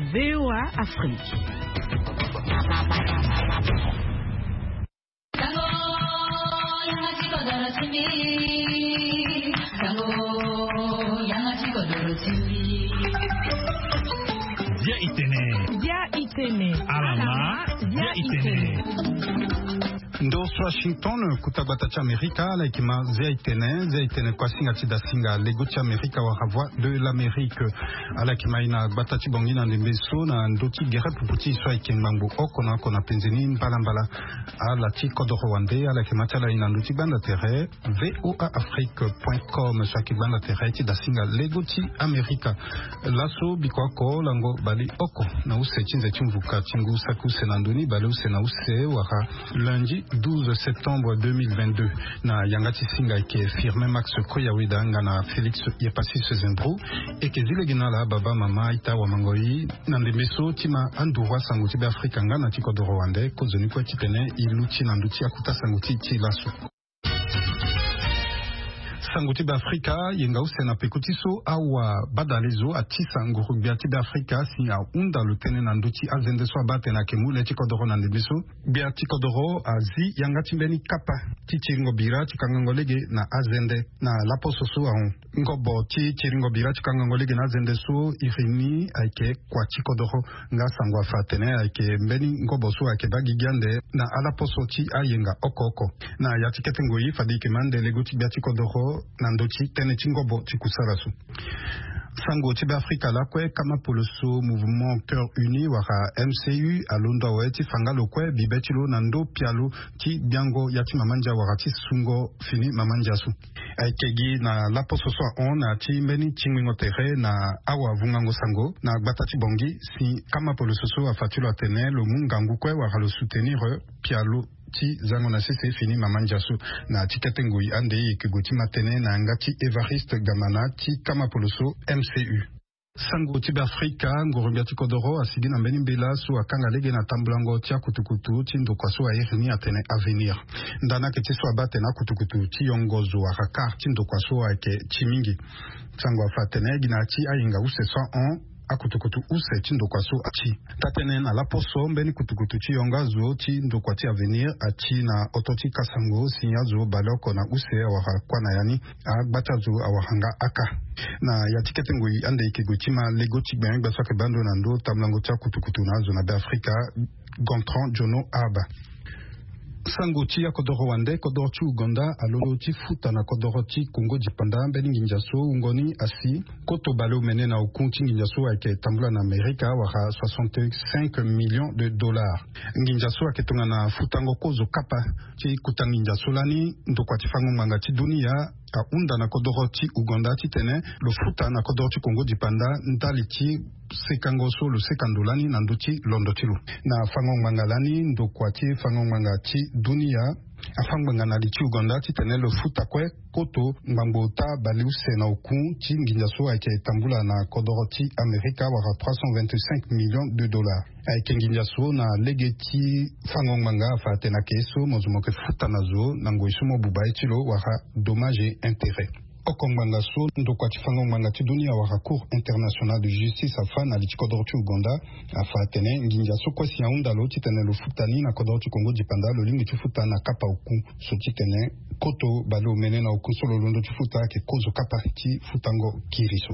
VOA Afrique. Dia itene. Alama. Dia itene. Ndos Washington kutabata cha Amerika la kima zeitene kwa singa tidasinga lego cha Amerika wa voix de l'Amérique ala kima ina batati bongina ndembeso na ndoti gere puputi so ikembango okona kona penzeni mbala ala tiko do Rwanda ala kima tala ina ndoti banda terre voaafrique.com so kibanda terre tidasinga lego ti Amerika laso bikwako lango bali oko na use chinze chimvuka chingu sakuse na ndoni bali use na use waka lundi 12 septembre 2022 na yangati singa ke firme Max Koyawida na Felix Yepassis Zembro et ke zile ginala baba mama ita wa mangoi na ndemeso tima andurwa sanguti be Afrika ngana tiko do Rwanda ko zoni kwa kitene iluti na nduti akuta sanguti ti laso sanguti ba Afrika yenga usena pekutiso awa badalezo atisa nguru biati ba Afrika si a unda lutene na nduti azende so abate na kemule tikodoro na ndebeso biati kodoro azi yanga timbeni kapa tichiringo bira tikangangolege na azende na lapososo a ngobo tichiringo bira tikangangolege na azende so irini aike kwa tikodoro nga sangwa fatene aike mbeni ngobo so aike bagigande na alaposo ti ayenga okoko na yatikete ngoyi fadike mande legoti biati kodoro nandochi tene chingobo chikusarasu sango tibe Afrika la kwe kama poloso mouvement cœur uni waka MCU alonda weti fangalo kwe bibetilo nando pialo ti biango yati mamanja wakati sungo fini mamanja su aikegi na la pososo on na ti meni chingwingo tere na awa vungango sango na batati bongi si kama poloso afatulo atene lo mungangu kwe waka lo soutenir pialo ti zango na sese fini mamanjasu na tikatengoi ande ikegoti matene na ngati Evariste Gamana ti kama poloso MCU sango tibe Afrika ngorobia tikodoro asidi na mbeni mbela so akanga lege na tambulango tia kutukutu ti ndokwaso airni atene avenir ndana ke tiso abate na kutukutu ti yongozo akakar ti ndokwaso ake chimingi sango afatene gina ti ayinga use 101 akutukutu use ti ndokwaso achi tatene na laposo mbeni kutukutu ti yongazo ti ndokwati avenir achi na ototi kasango sinyazo baloko na use awaka kwana yani agbatazo awahanga aka na yatikete ngoi ande ikigutima lego tigben gbaso ke bando na ndo tamlango tia kutukutu na zona be Afrika Gontran Jono Aba sango ti ya kodoro Rwanda kodoro ti Uganda alolo ti futa na kodoro ti Congo dipanda mbeni nginjaso ungoni asi koto balo mene na ukunti nginjaso ake tambula na Amerika waka 65 millions de dollars nginjaso ake tonga na futango kozo kapa ti kutangi nginjaso lani ndokwa ti fango manga ti dunia a unda na kodoro ti Uganda ti tene lo futa na kodoro ti Congo dipanda ndali ti sekango so lo sekandolani na nduti londo tilo na fango mangalani ndokwa ti fango manga ti dunia afanganga na lichi Uganda ti tene lo futa kwe koto ngambo ta baliuse na okun ti nginjaso ake tambula na kodoro ti Amerika waka 325 millions de dollars ake nginjaso na lege ti fango manga fa tena keso mozumo ke futa na zo na ngoisumo bubai tilo waka dommage et intérêt okongbanga so ndokwa ti fango manga ti dunia waka cour international de justice afa na lichikodoro ti Uganda afa tene nginja so kwesi ya undalo ti tene lo futani na kodoro ti Congo dipanda lo lingi ti futa na kapa oku so ti tene koto balo mene na oku so lo londo ti futa ke kozo kapa ti futango kiriso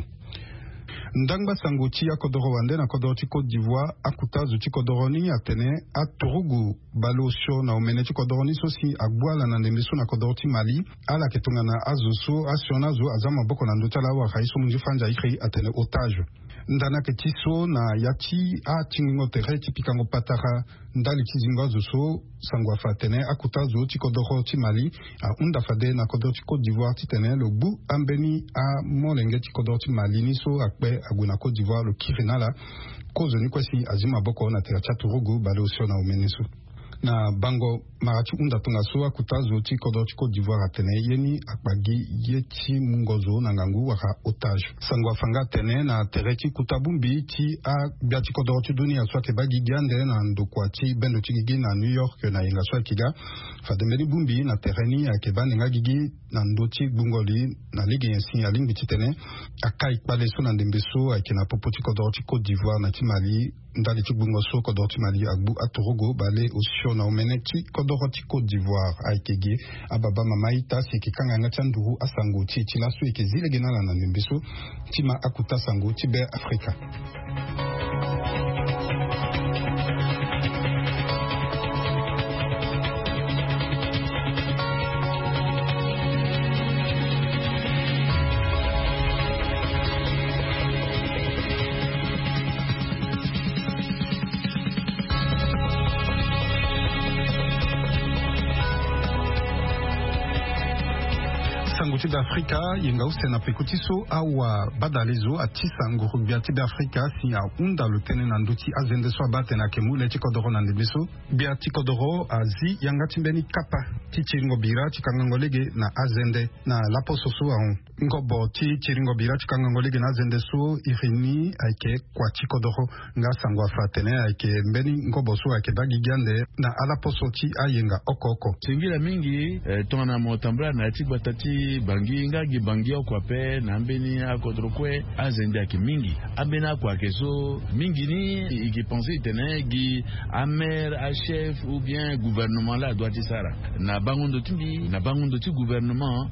ndangba sango ti ya kodoro Rwanda na kodoro ti Côte d'Ivoire akuta zo ti kodoro ni atene aturugu balo sho na omene ti kodoro ni so si agbwala na ndembe so na kodoro ti Mali ala ke tonga na azo so asiona zo azama boko na ndota la waka iso munji fanja ikri atene otage ndana ke tiso na yati a tingingo tere ti pikango patara ndali ti zingo zo so sango afatene akuta zo ti kodoro ti Mali a unda fade na kodoro ti Côte d'Ivoire ti tene lo bu ambeni a molenge ti kodoro ti Mali ni so akpe aguna Côte d'Ivoire lo kirinala kozo ni kwesi azima boko na tera chaturugu balo sio na omeniso na bango marati unda tunga so akutazo ti kodro ti Côte d'Ivoire atene yeni akpagi yeti mungozo na ngangu waka otage sango afanga tene na tereti kutabumbi ti a biati kodro ti dunia so ke bagi gande na ndokwa ti bendo ti gigi na New York na inga so kiga fademeli bumbi na tereni akebane nga gigi na ndoti bungoli na ligi yensi ya lingi ti tene akai pale so na ndembeso akina popo ti kodro ti Côte d'Ivoire na ti Mali ndali ti bungo so kodro ti Mali agbu atorogo bale osio na omene ti kodro ti Côte d'Ivoire aikegi ababa mamaita sikikanga nga chanduru asango ti laso ekezile genala na ndembeso tima akuta sango ti be Afrika. Sanguti d'Africa yenga usena pekutiso awa badalezo atisa ngurubia ti d'Africa si a unda lutene na nduti azende so abate na kemule ti kodoro na ndebeso bia ti kodoro azi yanga timbeni kapa ti chiringo bira ti kangangolege na azende na laposo so a ngobo ti chiringo bira ti kangangolege na azende so irini aike kwa ti kodoro nga sangwa fratene aike mbeni ngobo so aike bagi gande na alaposo ti ayenga oko singira mingi tona motambra na ti batati bangi ngagi bangi okwape na mbeni akodrokwe azende aki mingi abena kwa keso mingi ni ikipense tene gi amer a chef ou bien gouvernement la doit sara na bangondo timbi na bangondo ti gouvernement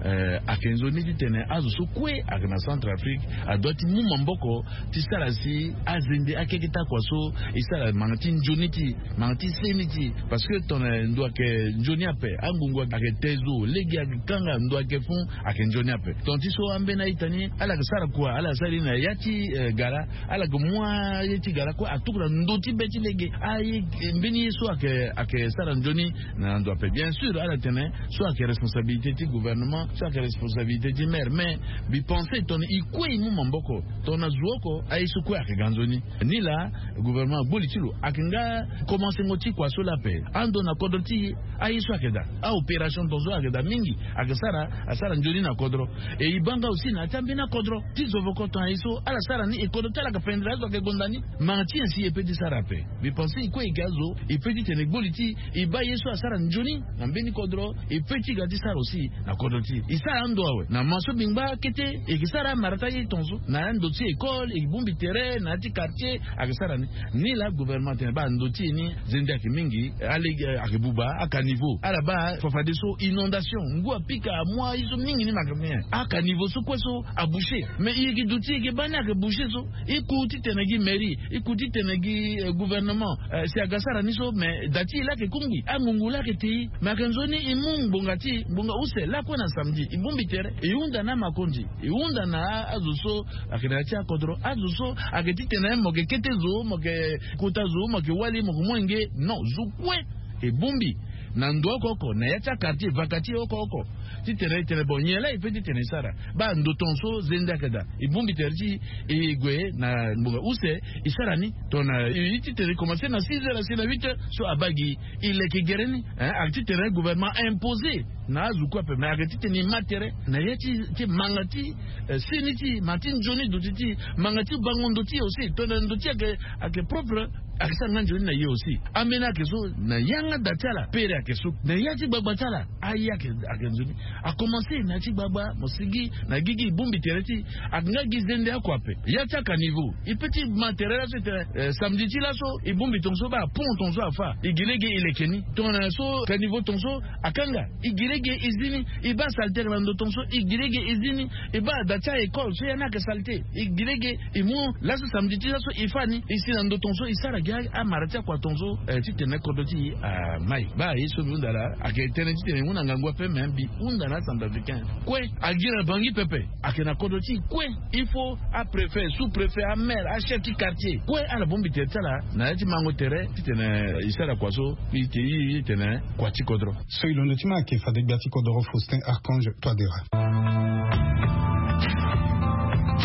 akenzo ni tene azo so kwe akana Centrafrique a doit mu mamboko ti sara si azende akekita kwa so isara mangati njoniti mangati seniti parce que ton ndo ke njoni ape angungu ake tezo legi akanga ndo ake fun ake njoni ape ton ti so ambena itani ala sara kwa ala sari na yati gara ala ko mwa yati gara ko atukura ndoti beti legi ay mbeni so ake sara njoni na ndo ape bien sûr ala tene so ake responsabilité ti gouvernement so ake responsabilité ti maire mais bi penser ton ikwe mu mamboko ton azuoko ay so kwa ake ganzoni ni la gouvernement bolitilo akenga commencer ngoti kwa so la paix ando na kodoti ay so akeda a opération tozo akeda mingi akesara asara njoni na kodro e ibanga aussi na tambi na kodro tizo vokoto aiso ala sara ni ekodota la kapendra zo ke gondani manti ainsi epedi sara pe bi penser ikwe igazo epedi tene boliti iba yeso asara njoni na mbeni kodro epedi gadi sara aussi na kodoti isa ando awe na maso bingba kete ekisara marata yi tonzo na ndoti école e bumbi terrain na ti quartier akesara ni la gouvernement ba ndoti ni zende ki mingi ale akibuba aka niveau ala ba fafade so inondation ngua pika moi iso mingi ni makamia aka niveau so kweso a boucher mais il ki duti ki bana ke boucher so ikuti tenegi mairie ikuti tenegi gouvernement si agasara ni so mais dati la ke kungi amungula ke ti makanzoni imumbongati bunga use la kwa na samedi ibumbi tere iunda na makonji iunda na azuso akiracha kodro azuso ageti tena moge ketezo moge kutazo moge wali moge mwenge no zukwe ebumbi na ndo koko na yacha quartier vakati oko ti tere bonyela ifeti tene sara ba ndo tonso zenda kada ibumbi terji igwe na mbunga use isarani tona iti tere commencer na 6h à 8h so abagi ile kigereni acti tere gouvernement imposé na zukwa pe na acti tene matere na yati ti mangati siniti matin joni dutiti mangati bangondo ti aussi tona ndoti ake propre akisa nganjoni na ye aussi amena keso na yanga datala pere keso na yati bagbatala ayake akenjoni a commencé na ti baba mosigi na gigi bumbi tereti akanga gizende akwape yata ka niveau ipeti matériel c'était samedi ti laso ibumbi tonso ba pont tonso afa igilege ilekeni tona so ka niveau tonso akanga igilege izini iba salter lando tonso igilege izini iba data école so yana ka salter igilege imu laso samedi ti laso ifani ici lando tonso isara ga amarata kwa tonso ti tene kodoti a mai ba yeso bundala aketene ti tene muna ngangwa pe membi undana centrafricain kwe agira bangi pepe akena kodoti kwe il faut a préfet sous préfet a maire a chef de quartier kwe ala bombi tetala na ti mango tere ti tene isara kwaso ti tene kwa ti kodro so ilondo ti ma ke fa de biati kodro Faustin Archange Toadera.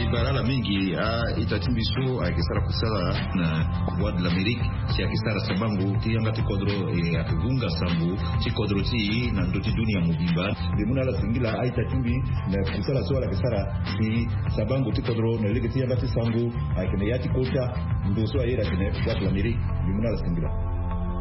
barala mingi itatimbiso akisara kusala na voix de l'Amérique si akisara sabangu tianga tikodro akivunga sambu tikodro ti na ndoti dunia mubimba bimuna la singila aitatimbi na kusala swala akisara si sabangu tikodro na lege tianga tisangu akene yati kota ndoso ayera kene voix de l'Amérique bimuna la singila.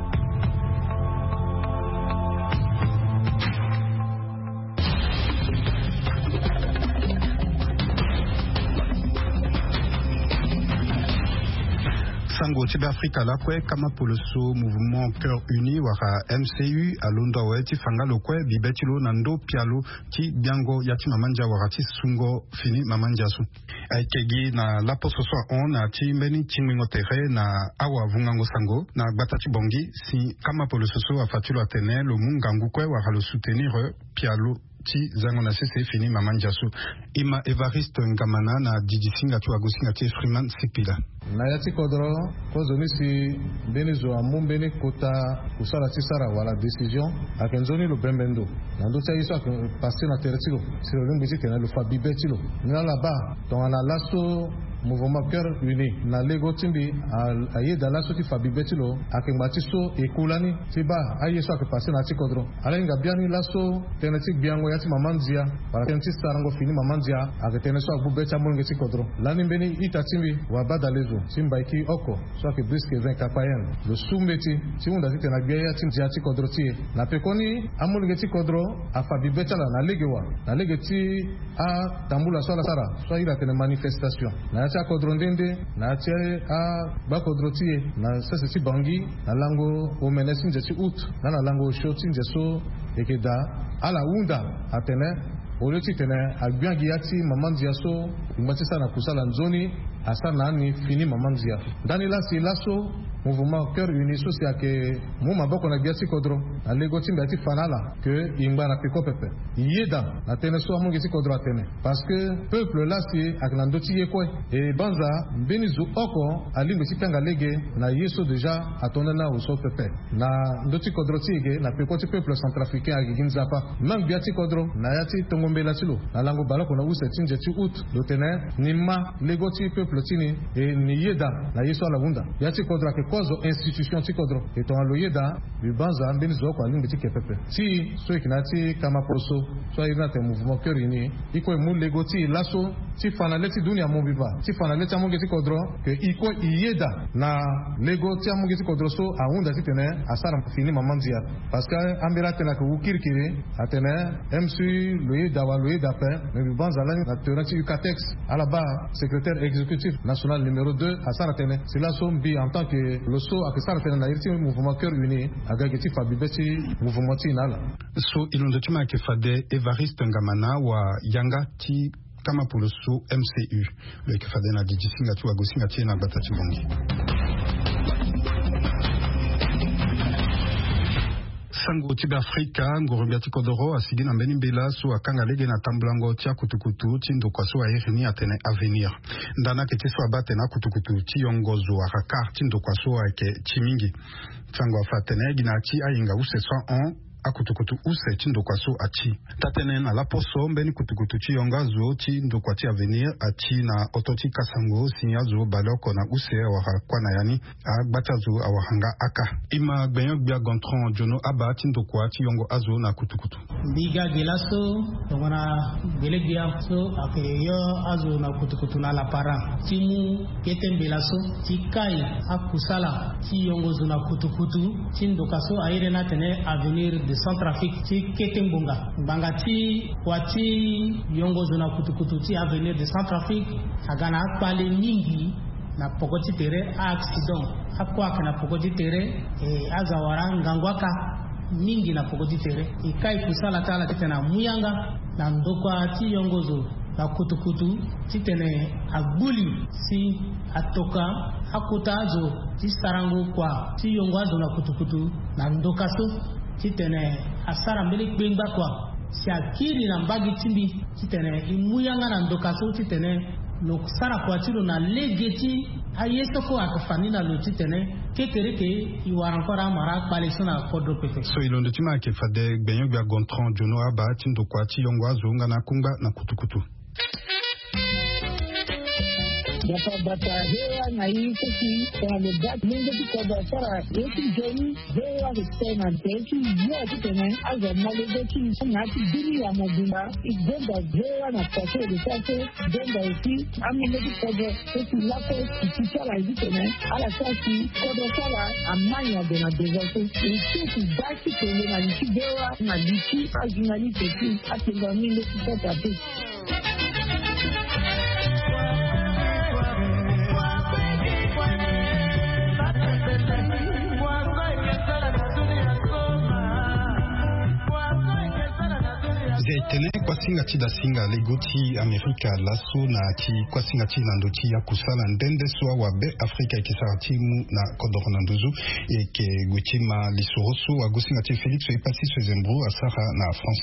Sango Tiba Afrika la kwe kama poloso mouvement Cœur Uni wara MCU alonda weti fanga lokwe bibetilo nando pialo ti biango yati mamanja wara ti sungo fini mamanja su aikegi na la poso so on na ti meni timingo tere na awa vungango sango na batati bongi si kama poloso so afatilo atene lo mungangu kwe wara lo soutenir pialo ti zango na sese fini mamanja su ima Evariste Ngamana na Didisinga tu agosinga ti Freeman Sipila na yati kodro kozoni si beni zo amu beni kota kusala ti sara wala décision akenzoni lo bembendo nando tsa iso passer na tertilo siro lumbi ti tena lo fabibetilo na la ba donc na lasso mouvement Cœur Uni na lego timbi aye da lasso ti fabibetilo akengmati so ekulani ti ba aye so passer na ti kodro ala nga biani lasso tena ti biango yati mamanzia para tenti sarango fini mamanzia aketene so abubecha mulnge ti kodro lani beni itatimbi wa badalezo Simbaiki oko so ke briske 20 kapayen lo sumbeti ti unda ti tena biaya ti jati kodro ti na pekoni amulge ti kodro afabi betala na legewa na legeti a tambula so la sara so ila tena manifestation na cha kodro ndende na cha a ba kodro ti na sese ti bangi na lango o menesin je ti ut na lango shoti nje so ekeda ala unda atene oleti tena agbiangi yati mamandia so ngbatisa na kusala nzoni asa nani fini mamanzia ndani la si laso mouvement Cœur Uni so si ake mu maboko na biati kodro na lego timba ti fanala que imba na peko pepe yeda na tene so amungi ti kodro atene parce que peuple la si ak na ndoti yekwe e banza benizu oko alimbe ti kanga lege na yeso déjà atonana o so pepe na ndoti kodro ti ege na peko ti peuple centrafricain ak ginzapa mang biati kodro na yati tongombela tilo na lango balako na use tinje ti ut do tene nimma lego ti peuple tini e ni yeda na yeso ala wunda yati kodro ke kozo institution ti kodro e to alo yeda bi banza mbeni zo ko alimbe ti kepepe ti so ikinati kama proso so ina te mouvement Cœur Uni iko mu lego ti laso ti fanaleti dunia mo biva ti fanaleti amonge ti kodro ke iko yeda na lego ti amonge ti kodro so awunda ti tene asara fini mamanzia parce que ambira tena ko ukirkiri atene MC Louis Dawa Louis Dape mais bi banza la na teorati UCATEX ala ba secrétaire exécutif national numéro 2 asara tene c'est la sombi en tant que le so akisara tene na irti mouvement Cœur Uni agageti fabibeti mouvement ti nala so ilondo tima ke fade Evariste Ngamana wa yanga ti kama polo so MCU le ke fade na Didisinga tu agosinga ti na batati bongi Sango Tiba Afrika ngorobiati kodoro asigi na mbeni mbela so akanga lege na tamblango tia kutukutu tindo kwa so ahirini atene avenir ndana kete so abate na kutukutu ti yongozo akakar tindo kwa so ake chimingi sango afatene gina ti ayinga use so on akutukutu use tindo kwa so achi tatene na la poso mbeni kutukutu ti yongazo ti ndo kwa ti avenir achi na ototi kasango sinyazo baloko na use wa kwa na yani agbatazo awahanga aka ima gbenyo gbia gontron jono aba ti ndo kwa ti yongo azo na kutukutu biga gelaso ngona belegia so akeyo azo na kutukutu na la para timu keten belaso ti kai akusala ti yongo zo na kutukutu ti ndo kaso aire na tene avenir de Centrafrique ti Ketembonga banga ti wati yongo zona kutukutu ti avenir de Centrafrique agana akpale mingi na pokoti tere accident akwa kana pokoti tere azawara ngangwaka mingi na pokoti tere ikai kusala tala tena muyanga na ndokwa ti yongo zo na kutukutu ti tene agbuli si atoka akutazo ti sarango kwa ti yongo zo na kutukutu na ndokaso titene asara mbele kbenga kwa si akiri na mbagi timbi titene imuyanga na ndokaso titene lo sara kwa tilo na legeti ayeso ko akafani na lo titene kekereke iwara nkora mara kpale na kodro pepe so ilondo tima ke fade gbenyo bia gontron jono aba tindo kwa ti yongwa zonga na kumba na kutukutu bata hewa na hii kiki kwa mdat mingi kwa basara yeki jeni hewa kitena teki ya kitena aza malezechi na tibiri ya mobimba igenda hewa na kase lisase genda uti amile kwa teki lako kichara kitena ala kasi kwa sala amanya de na devote iki baki kwenye na likidewa na liki ajinali teki atinga mingi kwa tatu. Zaitene kwa singa chida singa legoti Amerika laso na chi kwa singa chi nandochi ya kusala ndende swa wa be Afrika ikisara timu na kodoro nanduzu eke guchima lisoroso wa gusinga chi Felix epasi swezembro asara na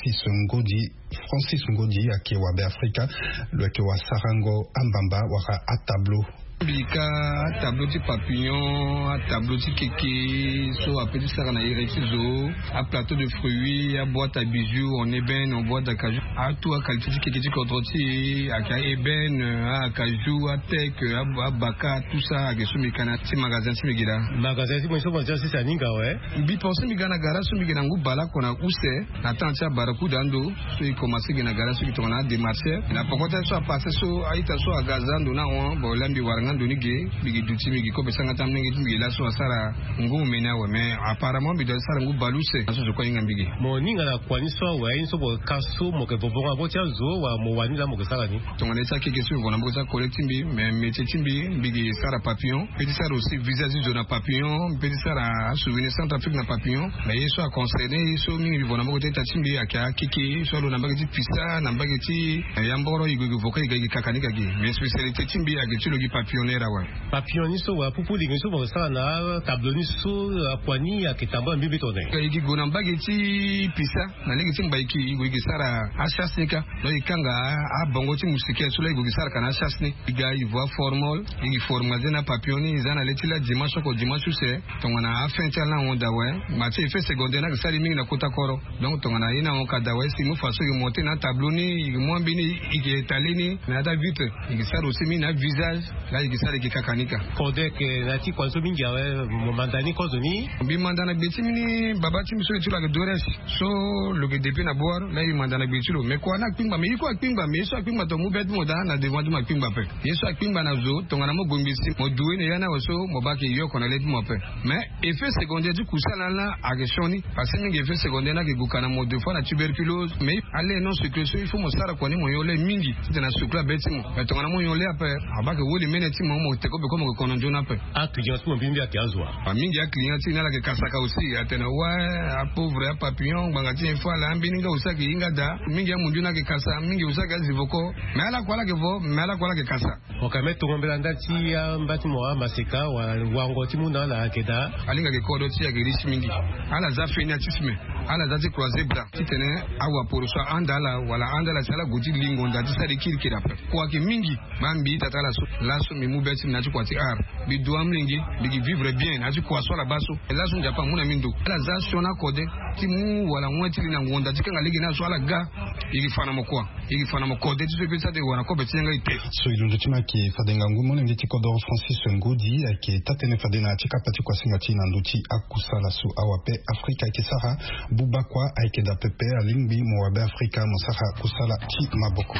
Francis Ngodi ake wa be Afrika lweke wa sarango ambamba waka atablo Bika tableau de papillon, tableau de kéké, so à petit ça on a irréciso, à plateau de fruits, à boîte à bijoux, en ébène, en boîte à cajou, à tout à qualité de kéké contrôlé, à ébène, à cajou, à tech, à baka, tout ça, à gestion mécanique, c'est magasin c'est mégida. Magasin c'est moi je pense c'est ça ninga ouais. Bi pensez mégana gara, so mégana ngou bala qu'on a ousé, attends ça barakou dando, so il commence mégana gara, so qui tourne à démarcher, la pourquoi ça passe so à ita so à gazando na on, bon l'ambi waranga donigé, bigi duti migi ko besanga tamne ngi migi la so sara ngou mena we mais apparemment bi do sara ngou baluse aso so ko inga mbigi mo ninga la kwani so we so bo kaso mo ke bobo bo tia zo wa mo wani la mo ke sara ni to ngane sa keke so bona mo sa collecte mbi mais métier timbi bigi sara papillon petit sara aussi visage zone papillon petit sara souvenir Centrafrique na papillon mais yeso a concerné so mingi bona mo ko teta timbi aka kiki so lo na mbagi pisa na mbagi yamboro igo voka iga kakanika gi mais spécialité timbi age tulo gi papillon papillon ni so wa pupu di so bo sara na tableau ni so akwani akitamba mbibi tone igi gona mbageti pisa na legi timba igi sara ashasnika no ikanga a bongo ti musike so legi sara kana ashasni iga ivoire formol igi formazena papillon ni zana letila dimanche ko dimanche se tongana afenta na onda we mati effet secondaire na sali mingi na kota koro donc tongana ina on kada we si mu faso igi monter na tableau ni igi mo mbini igi etalini na da vite igi sara aussi mi na visage la igi sara igi kakanika kodek na ti kwanso mingi awe mo mandani kozo ni bi mandana beti mini babati miso ti la dores so lo que depuis na boire la igi mandana beti lo mais quoi na pingba mais iko pingba mais so pingba to mu bet mo da na devant du ma pingba pe yeso pingba na zo tongana mo gombisi mo doué ne yana so mo ba ke yo kona let mo pe mais effet secondaire du kusala la ageshoni parce que mingi effet secondaire na ke gukana mo deux fois na tuberculose mais allez non ce que so il faut mo sara ko ni mo yole mingi ti na sukla beti mo mais tongana mo yole ape abake woli meneti mo te ko be ko mo kono jona pe a client mo bimbi akiazwa a mingi ya client na la ke kasaka aussi atena wa a pauvre a papillon bangati une fois la ambininga usaki inga da mingi ya munduna ke kasa mingi usaka zivoko mais ala kwala ke vo mais ala kwala ke kasa o kameto ngombela ndati ya mbati mo masika wa wango ti muna la keda alinga ke kodo ti ya ke richi mingi ala za fenya tisme ala za ti croiser bra titene awa poroso andala wala andala sala goti lingo ndati sari kirkira pe kwa ke mingi bambi tatala so laso mi mu beti na ti kwati ar bi do amlingi bi vivre bien na ti kwa so la baso laso njapa muna mindo ala za shona kode ti mu wala mwati na ngonda ti kanga ligi na so ala ga igi fana mo kwa igi fana mo kode ti so pe sa de wana ko beti nga ite so ilundo ti ma ke fadenga ngumo ne ti kodoro Francis Ngodi ake tatene fadena ti kapati kwa singa ti na nduti akusala so awape Afrika ke sara buba kwa ake da pepe alingbi mo wabe Afrika mo sara kusala ti maboko.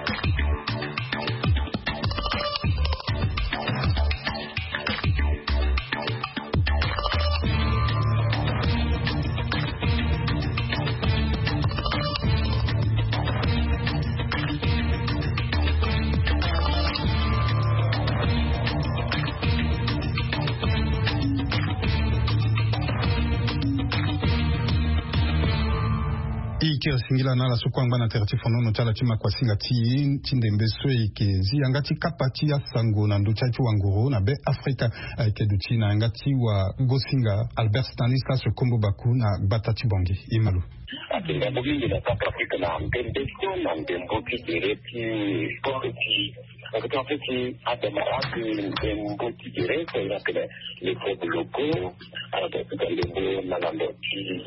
Singila na la sukwanga na terati fono no chala chima kwa singa ti ndembeso ike zi angati kapati ya sango na nducha chu wanguru na be Afrika ike duchi na angati wa gosinga Albert Stanislas Kombo Baku na Batati Bongi Imalu. Atinga mugingi na South Africa na ndembeso na ndemboki direti sporti. En fait, à démarrer un bon petit direct, on appelle les faux locaux, alors dans les mots, Nalandoti,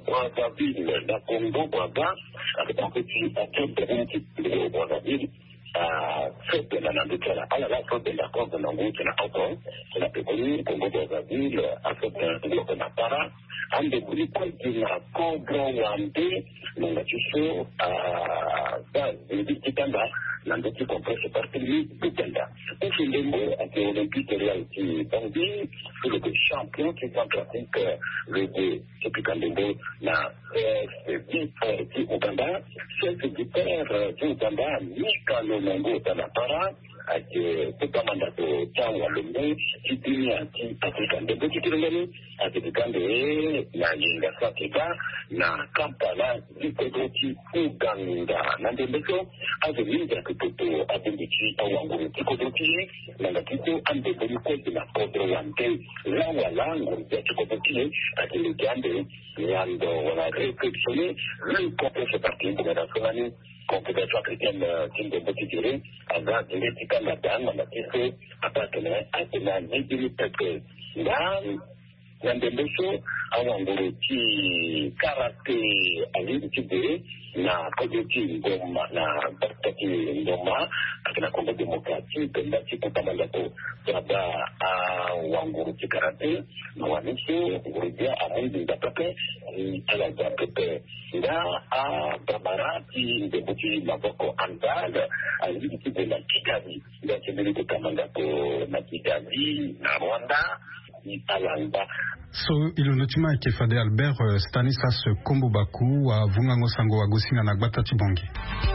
Brazzaville, la Congo, Braga, en fait, à tout le monde qui est au Brazzaville, sote na ndokela ala la sote la kwa na nguti na auto na pekoni Congo Brazzaville Afrique de la para ande buli kwa na Congo wande na chiso ba ndikitanda na ndoti complexe partie bitenda ufilembo ati olympique reality bandi sur le champion qui pratique le Kipikandembo na qui Uganda c'est guitare qui Uganda Mika Longo Tanapara ati kutamanda to tawa lumbe kitimia ki Kipikandembo kitirengani ati kikande na yinga sakika na Kampala dikogoti Uganda na ndembeso ati minja kutoto abendichi awanguru kikodoti na ngakito ande boni kwezi na kodro wante lawa langu ya kikodoti ati ligande yando wana réflexionner le complexe parti de la nationale compétition africaine qui de petit durée avant de l'éthique na dame na kifo apatene atena nibili teke na ndembeso awanguru ki karate ali kibere na kodoti ngoma na bakati ngoma akina Kongo Demokratiki ndati kutamanda ko baba wanguru ki karate na waniso ngurujia amundi ndapake ala ndapake nda babarati ndekuti maboko andal ali kibela Kigali ndati ndili kutamanda ko na Kigali na Rwanda ni alanda. So ilunutima ikefade Albert Stanislas Kombobaku wa Vungango Sango wa Gosinga na Gbata Chibongi.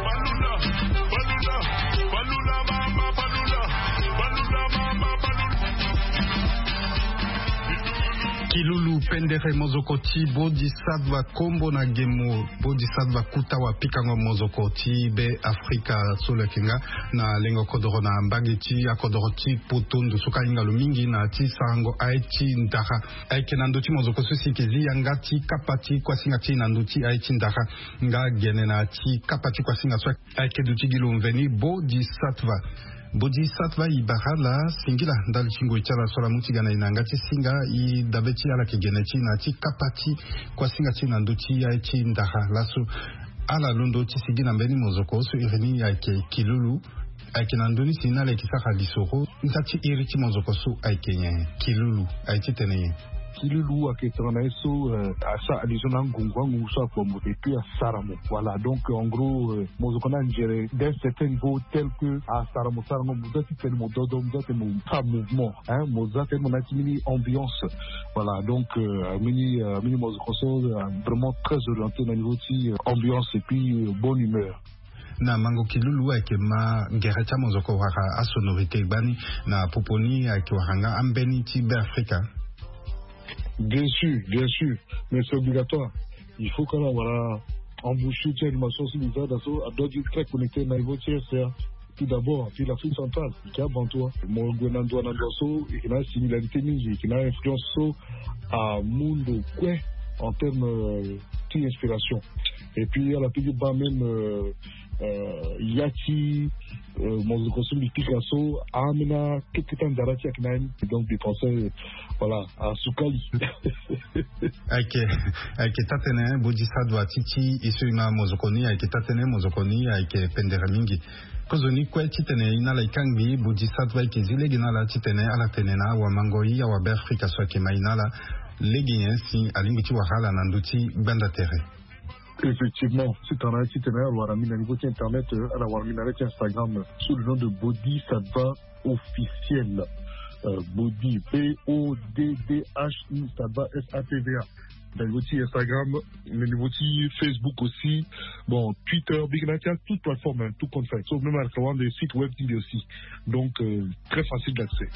Kilulu pendere mozokoti bodhisattva kombo na gemo bodhisattva kuta wa pikango mozokoti be Afrika solekinga na lengo kodoro na mbagiti akodoroti potondo suka inga lumingi na ti sango aichi ndaka aike nanduti mozokoso sikezi yangati kapati kwa singati nanduti aichi ndaka nga gene na ti kapati kwa singa swa aike duti gilumveni bodhisattva Bodhisattva ibarala singila ndali chingo ichala sola mutigana inangati singa I dabeti ala kigenechi na ti kapati kwa singa chi nanduti ya chi ndaha laso ala londo ti sigina mbeni mozoko so irini ya ke kilulu aike nandoni sinale kisaka lisoro ntati iriti mozoko so aike nye kilulu aike teneye Kilulu aketana eso asa alizona ngungwa ngusa pour puis à Saramo. Voilà, donc en gros mozokona ngere d'un certain niveau tel que à Saramo mozati tellement dodo mozati pas mouvement hein mozati monatini ambiance. Voilà, donc mini mozokoso vraiment très orienté au niveau de ambiance et puis bonne humeur. Na mango kilulu ake ma ngerecha mozoko waka a sonorité bani na poponi ake wahanga ambeni ti be Afrika. Bien sûr, mais c'est obligatoire. Il faut qu'on voilà embaucher une animation civilisée d'assaut à d'autres très connectés dans le niveau tiers. Tout d'abord, puis l'Afrique centrale, qui a bantois, mon gouvernement il y a une similarité mingi, qui a une influence à Mundo Kwe en termes d'inspiration. Et puis à la plus bas même Yati, mon consomme du Picasso, Amina, quelques temps d'Arati Aknaïm, donc des Français, voilà, à Soukali. Aike tatene, Bodhisattva Titi, Isuima Mozokoni, Aike tatene Mozokoni, Aike Penderamingi. Kozoni kwe titene inala ikangi Bodhisattva ike zile ginala titene ala tenena wa mangoi ya wa Afrika swake mainala legien si alinguti wahala nanduti banda tere. Effectivement, c'est un site internet, niveau internet, Instagram sous le nom de Bodhisattva officiel. Body, B-O-D-D-H-I, Sattva, S-A-T-V-A. Le niveau Instagram, le niveau Facebook aussi, bon, Twitter, Big Natia, toute plateforme, tout compte fait, sauf même à travers des sites web aussi. Donc, très facile d'accès.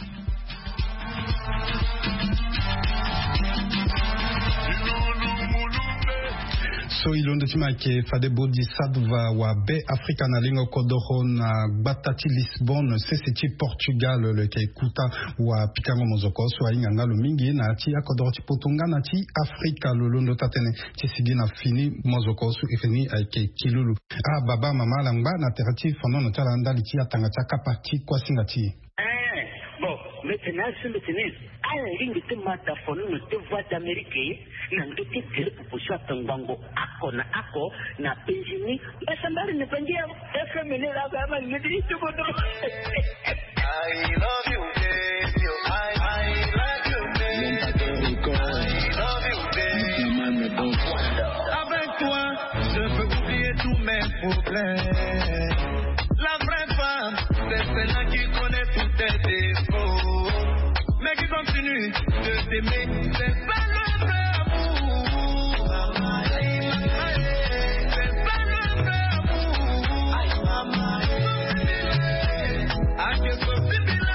So ilondo tima ke fade Bodhisattva wa be Afrika na lingo kodoro na batati Lisbonne seseti Portugal le ke kuta wa pikango mozoko so inga ngalo mingi na ti akodoro ti potunga na ti Afrika lolondo tatene ti sigina fini mozoko so ifini ke kilulu baba mama lamba na terati fono no tala ndali ti atanga ta kapati kwa singati bon maintenant ce maintenant à la ligne de mataphone de voix d'Amérique na ndoki tele pour tangango akona ako na penjini basambari ne pendia FM ne la kama ngidi tu bodo I love you baby I love you baby I love you baby avec toi je peux oublier tous mes problèmes la vraie femme c'est celle qui connaît tous tes défauts mais qui continue de t'aimer c'est pas le vrai amour c'est pas le vrai amour I can so similar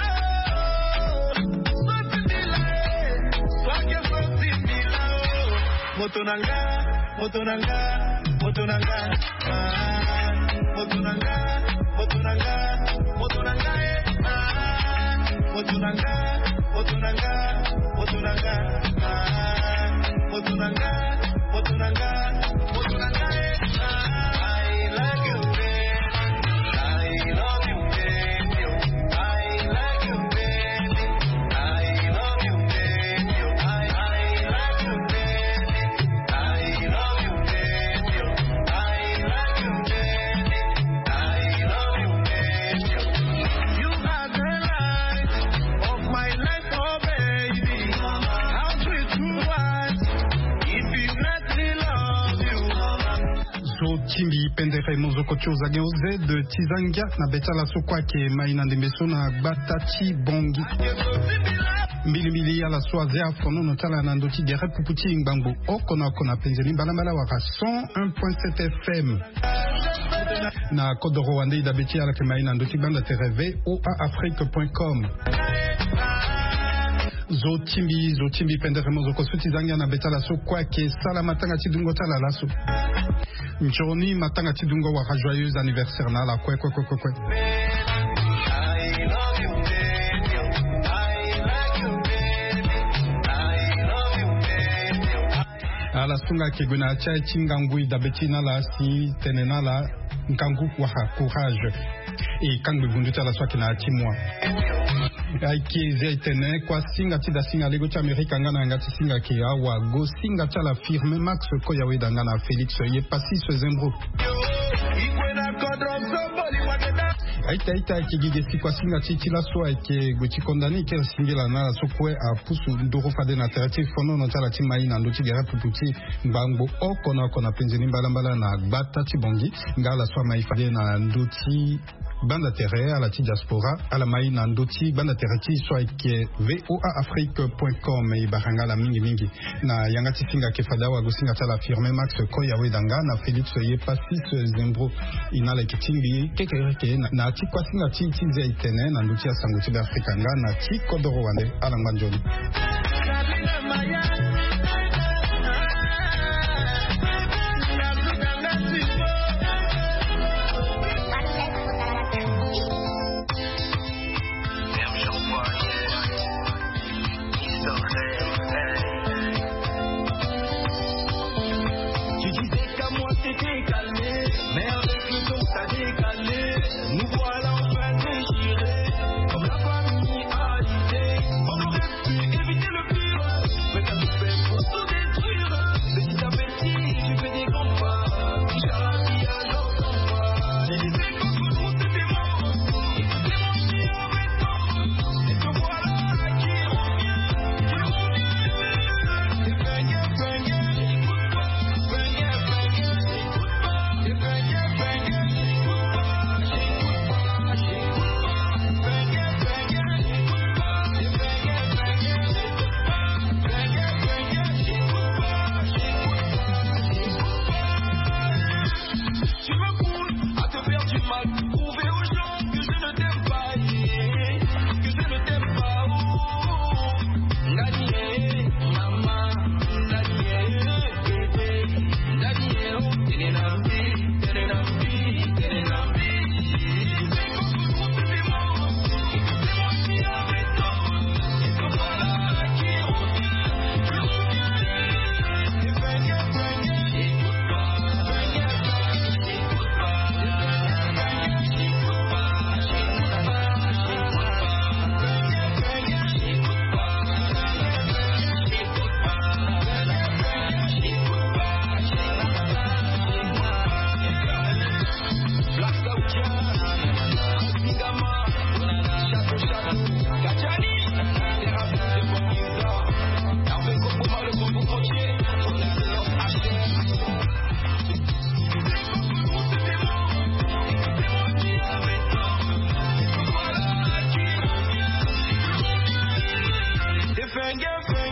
Motonanga Motonanga Motonanga Motonanga Motonanga Motonanga Motonanga Motonanga Motonanga Motonanga Motonanga Motonanga I like you baby I love you baby I like you baby I love you baby I like you baby I love you baby I like you baby I love you baby you are the light of my life oh baby how sweet you are if you let me love you Chimbi pendere mozoko choza geuze de Tizanga na betala sokwa ke maina ndembeso na batati bongi mbili ala soaze afono notala na ndoti gere puputi ngbango okona kona penzeli balambala waka 101.7 FM na kodoro wande da beti ala ke maina ndoti banda tereve oaafrique.com zo chimbi pendere mozoko Tizanga na betala sokwa ke salamatanga tidungo tala laso Njoni matanga tidungo wa joyeux anniversaire na la kwe ala sunga keguna cha chingangui da betina la si tenena la nkangu wa courage e kangbe bunduta la swaki na timwa aiki zeitene kwa singa tida singa lego cha Amerika ngana ngati singa ke awa go singa cha la firme Max ko yawe dangana Felix ye pasi so zembro aita kigige si kwa singa chichi la so ke gochi kondani ke singela na so kwe a pusu ndoro fade na terratif fono no tala timai na ndoti gera puputi ngbango okona penzeni balambala na bata tibongi ngala so mai fade na ndoti banda terre à la diaspora à la mai na ndoti banda terre ti so ke voaafrique.com e baranga la mingi na yangati singa ke fada wa gosinga tala firme Max ko yawe danga na Felix ye pasi zembro inala kitimbi keke na ti kwa singa ti zeitene na ndoti asango ti Afrika nga na ti kodoro wande ala manjoni girlfriend.